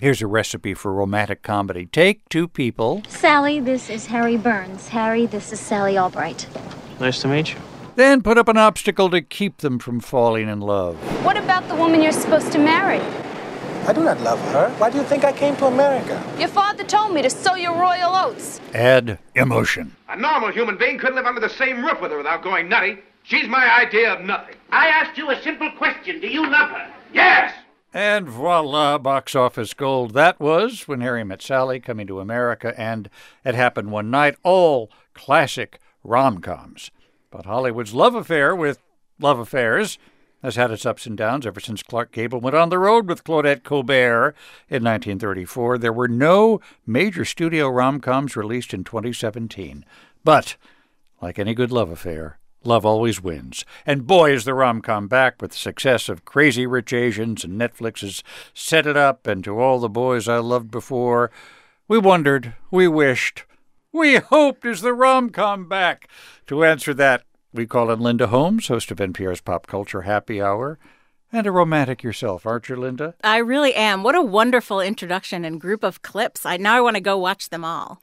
Here's a recipe for romantic comedy. Take two people. Sally, this is Harry Burns. Harry, this is Sally Albright. Nice to meet you. Then put up an obstacle to keep them from falling in love. What about the woman you're supposed to marry? I do not love her. Why do you think I came to America? Your father told me to sow your royal oats. Add emotion. A normal human being couldn't live under the same roof with her without going nutty. She's my idea of nothing. I asked you a simple question. Do you love her? Yes! And voila, box office gold. That was When Harry Met Sally, Coming to America, and It Happened One Night. All classic rom-coms. But Hollywood's love affair with love affairs has had its ups and downs ever since Clark Gable went on the road with Claudette Colbert in 1934. There were no major studio rom-coms released in 2017. But, like any good love affair, love always wins. And boy, is the rom-com back with the success of Crazy Rich Asians, and Netflix has set it up. And To All the Boys I Loved Before, we wondered, we wished, we hoped, is the rom-com back? To answer that, we call in Linda Holmes, host of NPR's Pop Culture Happy Hour, and a romantic yourself, aren't you, Linda? I really am. What a wonderful introduction and group of clips. Now I want to go watch them all.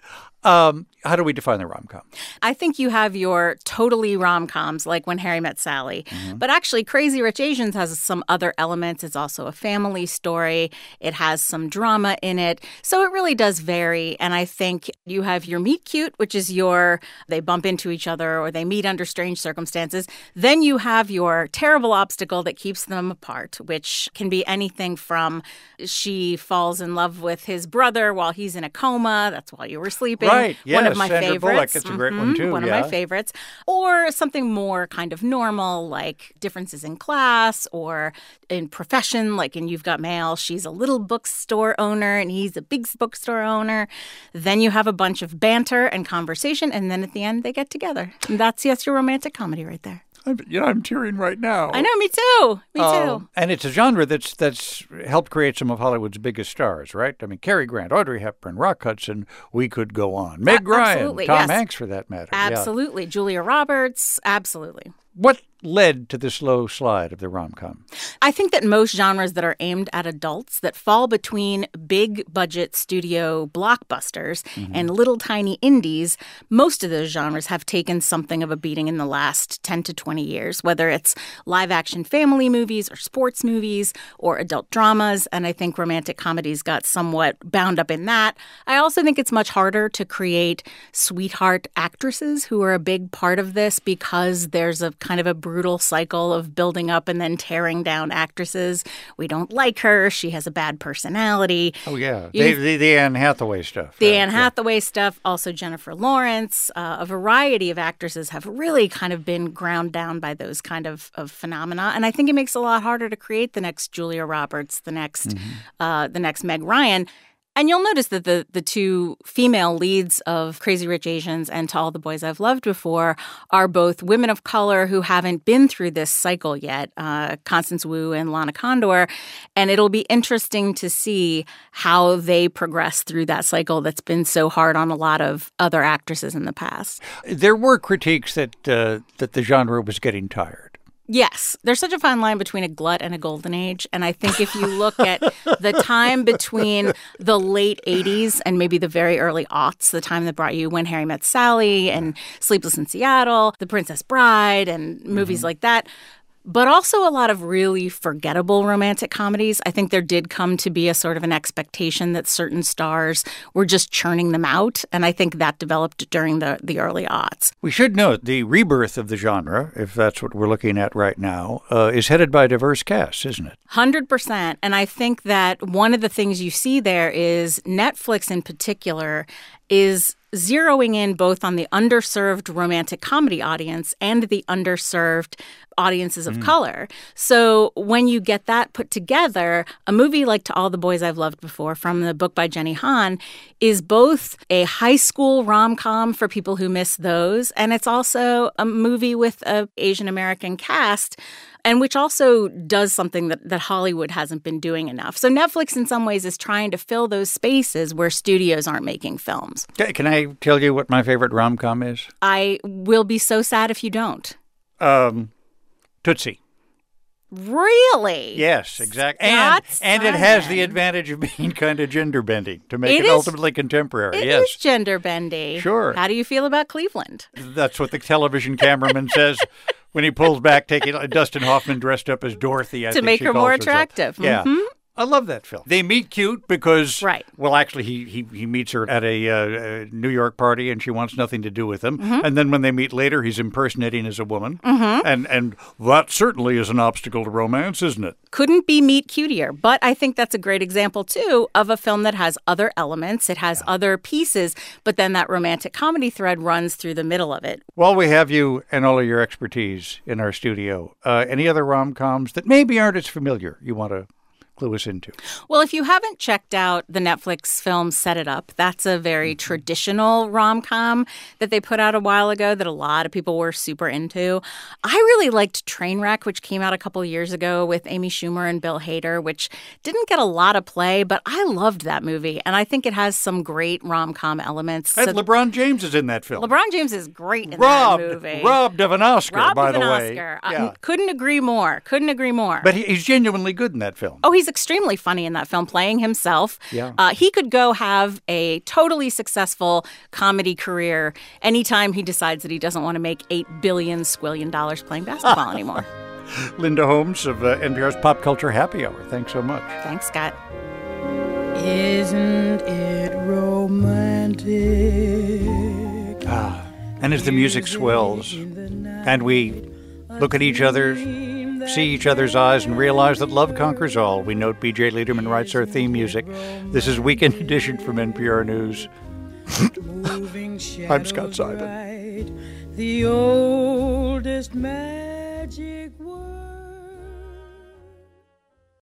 How do we define the rom-com? I think you have your totally rom-coms, like When Harry Met Sally. Mm-hmm. But actually, Crazy Rich Asians has some other elements. It's also a family story. It has some drama in it. So it really does vary. And I think you have your meet cute, which is they bump into each other or they meet under strange circumstances. Then you have your terrible obstacle that keeps them apart, which can be anything from she falls in love with his brother while he's in a coma. That's while you were sleeping. Right, yes, one of my Sandra favorites. Bullock, it's a great one, too. One of my favorites. Or something more kind of normal, like differences in class or in profession, like in You've Got Mail. She's a little bookstore owner and he's a big bookstore owner. Then you have a bunch of banter and conversation, and then at the end they get together. And that's your romantic comedy right there. I'm tearing right now. I know, me too. Me too. And it's a genre that's helped create some of Hollywood's biggest stars, right? I mean, Cary Grant, Audrey Hepburn, Rock Hudson, we could go on. Meg Ryan, Tom Hanks for that matter. Absolutely. Yeah. Julia Roberts, absolutely. What led to the slow slide of the rom-com? I think that most genres that are aimed at adults that fall between big-budget studio blockbusters and little tiny indies, most of those genres have taken something of a beating in the last 10 to 20 years, whether it's live-action family movies or sports movies or adult dramas, and I think romantic comedies got somewhat bound up in that. I also think it's much harder to create sweetheart actresses who are a big part of this because there's a kind of a brutal cycle of building up and then tearing down actresses. We don't like her. She has a bad personality. Oh, yeah. The Anne Hathaway stuff. The Anne Hathaway stuff. Also Jennifer Lawrence. A variety of actresses have really kind of been ground down by those kind of phenomena. And I think it makes it a lot harder to create the next Julia Roberts, the next Meg Ryan. And you'll notice that the two female leads of Crazy Rich Asians and To All the Boys I've Loved Before are both women of color who haven't been through this cycle yet, Constance Wu and Lana Condor. And it'll be interesting to see how they progress through that cycle that's been so hard on a lot of other actresses in the past. There were critiques that the genre was getting tired. Yes. There's such a fine line between a glut and a golden age. And I think if you look at the time between the late 80s and maybe the very early aughts, the time that brought you When Harry Met Sally and Sleepless in Seattle, The Princess Bride and movies like that, but also a lot of really forgettable romantic comedies. I think there did come to be a sort of an expectation that certain stars were just churning them out, and I think that developed during the early aughts. We should note the rebirth of the genre, if that's what we're looking at right now, is headed by a diverse cast, isn't it? 100%. And I think that one of the things you see there is Netflix in particular is zeroing in both on the underserved romantic comedy audience and the underserved audiences of color. So when you get that put together, a movie like To All the Boys I've Loved Before from the book by Jenny Han is both a high school rom-com for people who miss those, and it's also a movie with an Asian American cast, and which also does something that Hollywood hasn't been doing enough. So Netflix, in some ways, is trying to fill those spaces where studios aren't making films. Can I tell you what my favorite rom-com is? I will be so sad if you don't. Tootsie. Really? Yes, exactly. Scott And it has the Simon. advantage of being kind of gender bending to make It it is- ultimately contemporary. It Yes. is gender bendy. Sure. How do you feel about Cleveland? That's what the television cameraman says when he pulls back, taking Dustin Hoffman dressed up as Dorothy. I To think make she her calls more herself. attractive. Yeah. Mhm. I love that film. They meet cute because, Right. well, actually, he meets her at a New York party and she wants nothing to do with him. Mm-hmm. And then when they meet later, he's impersonating as a woman. And that certainly is an obstacle to romance, isn't it? Couldn't be meet cutier, but I think that's a great example, too, of a film that has other elements. It has other pieces, but then that romantic comedy thread runs through the middle of it. While we have you and all of your expertise in our studio, any other rom-coms that maybe aren't as familiar you want to clue us into? Well, if you haven't checked out the Netflix film Set It Up, that's a very traditional rom-com that they put out a while ago that a lot of people were super into. I really liked Trainwreck, which came out a couple years ago with Amy Schumer and Bill Hader, which didn't get a lot of play, but I loved that movie, and I think it has some great rom-com elements. And So LeBron James is in that film. LeBron James is great in robbed, that movie. robbed of an Oscar, Robbed by of the an way. Oscar. Yeah. Couldn't agree more. Couldn't agree more. But he's genuinely good in that film. Oh, he's extremely funny in that film, playing himself. Yeah. He could go have a totally successful comedy career anytime he decides that he doesn't want to make $8 billion squillion playing basketball anymore. Linda Holmes of NPR's Pop Culture Happy Hour. Thanks so much. Thanks, Scott. Isn't it romantic? And as the music swells and we look at each other, see each other's eyes, and realize that love conquers all, we note B.J. Liederman writes our theme music. This is Weekend Edition from NPR News. I'm Scott Simon. The oldest man